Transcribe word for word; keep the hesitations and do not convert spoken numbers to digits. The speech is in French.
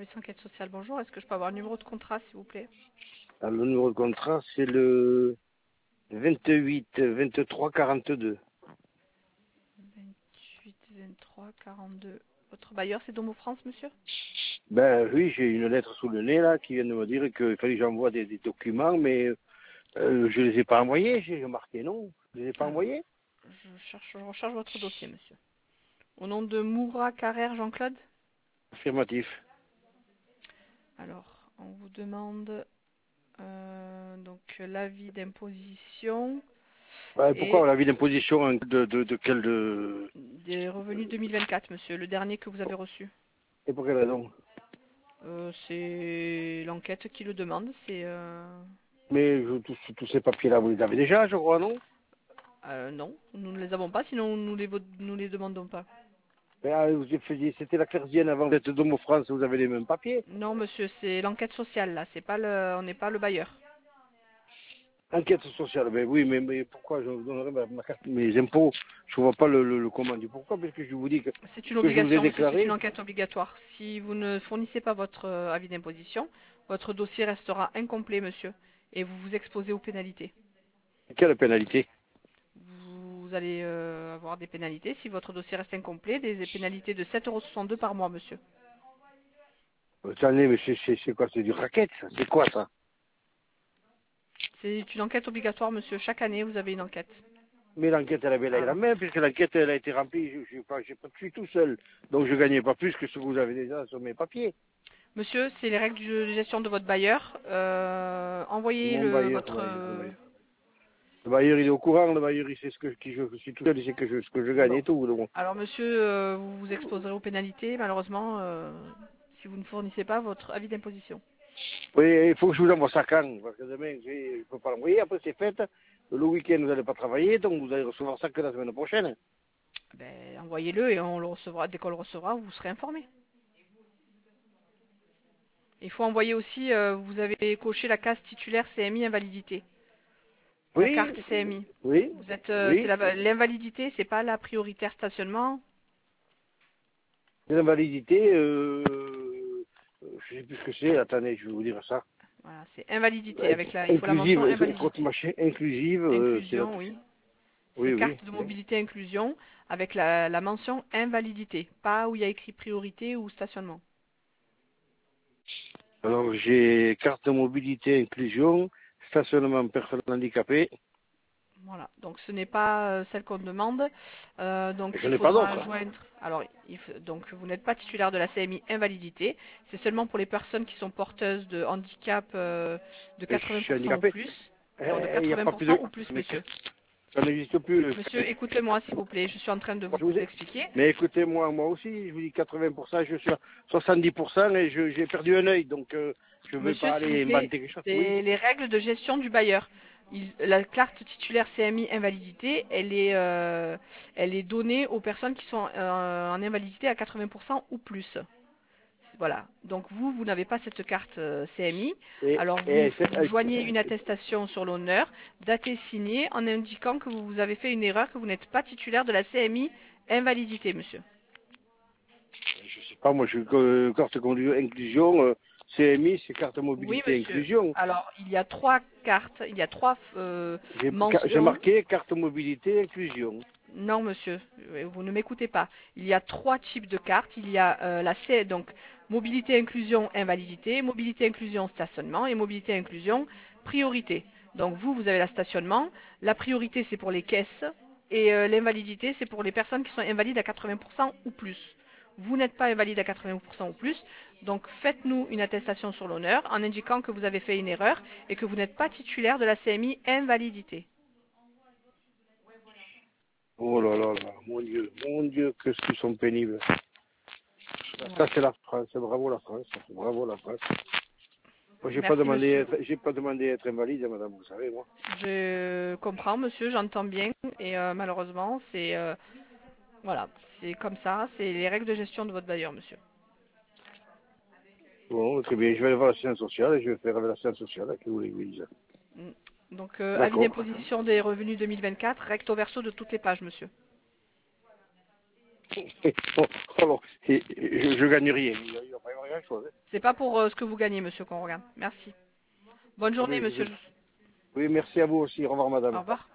service enquête sociale, bonjour. Est-ce que je peux avoir le numéro de contrat, s'il vous plaît? Alors, le numéro de contrat, c'est le vingt-huit vingt-trois quarante-deux. vingt-huit vingt-trois quarante-deux. Votre bailleur, c'est Domo France, monsieur? Ben oui, j'ai une lettre sous le nez là qui vient de me dire qu'il fallait que j'envoie des, des documents, mais euh, je les ai pas envoyés. J'ai marqué non, je les ai pas Alors, envoyés. je, cherche, je recherche votre dossier, monsieur. Au nom de Moura Carrère Jean-Claude? Affirmatif. Alors, on vous demande euh, donc l'avis d'imposition Ouais, et pourquoi l'avis d'imposition hein, de, de, de quel de des revenus deux mille vingt-quatre, monsieur, le dernier que vous avez reçu. et pour quelle raison? Euh, c'est l'enquête qui le demande, c'est... Euh... Mais je, tous, tous ces papiers-là, vous les avez déjà, je crois, non? Euh, non, nous ne les avons pas, sinon nous les, nous les demandons pas. Ben, ah, vous faisiez- c'était la Clerzienne avant d'être Domo France, vous avez les mêmes papiers. Non, monsieur, c'est l'enquête sociale, là, c'est pas le, on n'est pas le bailleur. Enquête sociale, ben oui, mais, mais pourquoi je vous donnerai ma, ma carte, mes impôts? Je ne vois pas le, le, le comment du pourquoi, parce que je vous dis que C'est une ce que je vous ai obligation, monsieur, c'est une déclaré, enquête obligatoire. Si vous ne fournissez pas votre euh, avis d'imposition, votre dossier restera incomplet, monsieur, et vous vous exposez aux pénalités. quelle pénalité? Vous allez euh, avoir des pénalités si votre dossier reste incomplet, des pénalités de sept euros soixante-deux par mois, monsieur. Attendez, mais c'est c'est- c'est quoi? C'est du racket, ça? C'est quoi ça? C'est une enquête obligatoire, monsieur. Chaque année, vous avez une enquête. Mais l'enquête, elle avait la la Alors, même, puisque l'enquête, elle a été remplie, je, je, pas- je, je suis tout seul, donc je gagnais pas plus que ce que vous avez déjà sur mes papiers. monsieur, c'est les règles de gestion de votre bailleur. Euh, envoyez Mon le, bailleur, votre... ouais, le euh, bailleur. Le bailleur, il est au courant, le bailleur, il sait ce que, qui je, je suis tout seul, il sait que je, ce que je gagne Bon. et tout. Donc. Alors, monsieur, euh, vous vous exposerez aux pénalités, malheureusement, euh, si vous ne fournissez pas votre avis d'imposition. Oui, il faut que je vous envoie ça quand? Parce que demain, je ne peux pas l'envoyer, après c'est fait. Le week-end, vous n'allez pas travailler, donc vous allez recevoir ça que la semaine prochaine. Ben, envoyez-le et on le recevra. Dès qu'on le recevra, vous serez informé. Il faut envoyer aussi, euh, vous avez coché la case titulaire C M I invalidité. La Oui, carte C M I. oui, Vous êtes, euh, c'est oui. la- l'invalidité, c'est pas la prioritaire stationnement. L'invalidité, euh, je sais plus ce que c'est, attendez, je vais vous dire ça. Voilà, c'est invalidité avec la, il faut la mention Inclusive, contre invalidité. machin, inclusive, euh, c'est la... Inclusion, oui. C'est Oui, oui. carte de mobilité inclusion avec la, la mention invalidité, pas où il y a écrit priorité ou stationnement. Alors, j'ai carte de mobilité inclusion, stationnement personnes handicapées. Voilà, donc ce n'est pas euh, celle qu'on demande. Euh, donc Je il n'ai pas faudra d'autre. joindre. Alors, il f- donc vous n'êtes pas titulaire de la C M I invalidité. C'est seulement pour les personnes qui sont porteuses de handicap euh, de Je suis quatre-vingts pour cent ou handicapé. plus. Non, de Il n'y a pas plus quatre-vingts pour cent de... ou plus, Mais monsieur. ça n'existe plus. Le... Monsieur, écoutez-moi s'il vous plaît. Je suis en train de vous Je vous ai- expliquer. Mais écoutez-moi, moi aussi, je vous dis quatre-vingts pour cent, je suis à soixante-dix pour cent et je- j'ai perdu un œil, donc euh, je ne vais Monsieur, pas s'il vous aller plaît, inventer quelque chose. Oui. c'est les règles de gestion du bailleur. Il- la carte titulaire C M I invalidité, elle est, euh, elle est donnée aux personnes qui sont euh, en invalidité à quatre-vingts pour cent ou plus. Voilà. Donc vous, vous n'avez pas cette carte euh, C M I. Et, Alors vous, et, c'est- vous euh, joignez une attestation sur l'honneur, datée signée, en indiquant que vous avez fait une erreur, que vous n'êtes pas titulaire de la C M I invalidité, monsieur. je sais pas, moi je suis euh, carte conduite inclusion, euh, C M I, c'est carte Oui, mobilité monsieur. inclusion. Alors, il y a trois cartes, il y a trois euh, J'ai j'ai mentions. marqué carte mobilité inclusion. Non, monsieur, euh, vous ne m'écoutez pas. Il y a trois types de cartes. Il y a euh, la C, donc mobilité inclusion invalidité, mobilité inclusion stationnement et mobilité inclusion priorité. Donc vous, vous avez la stationnement. La priorité, c'est pour les caisses et euh, l'invalidité, c'est pour les personnes qui sont invalides à quatre-vingts pour cent ou plus. Vous n'êtes pas invalide à quatre-vingts pour cent ou plus, donc faites-nous une attestation sur l'honneur en indiquant que vous avez fait une erreur et que vous n'êtes pas titulaire de la C M I invalidité. Oh là là là, mon Dieu, mon Dieu, que ce qu'ils sont pénibles. Ça Voilà. c'est la France, c'est bravo la France, bravo la France. Moi j'ai pas Merci, demandé, monsieur. à être- j'ai pas demandé à être invalide, madame, vous savez moi. Je comprends, monsieur, j'entends bien. Et euh, malheureusement, c'est euh, voilà, c'est comme ça, c'est les règles de gestion de votre bailleur, monsieur. Bon, très bien, je vais aller voir la science sociale et je vais faire avec la science sociale, que vous voulez que je dise. Mm. Donc, euh, avis D'accord. d'imposition des revenus deux mille vingt-quatre, recto verso de toutes les pages, monsieur. Bon, alors, et- et je, je gagne rien. Il va y avoir grand chose. C'est pas pour euh, ce que vous gagnez, monsieur, qu'on regarde. Merci. Bonne journée, Oui, monsieur. je- oui, merci à vous aussi. Au revoir, Au madame. revoir.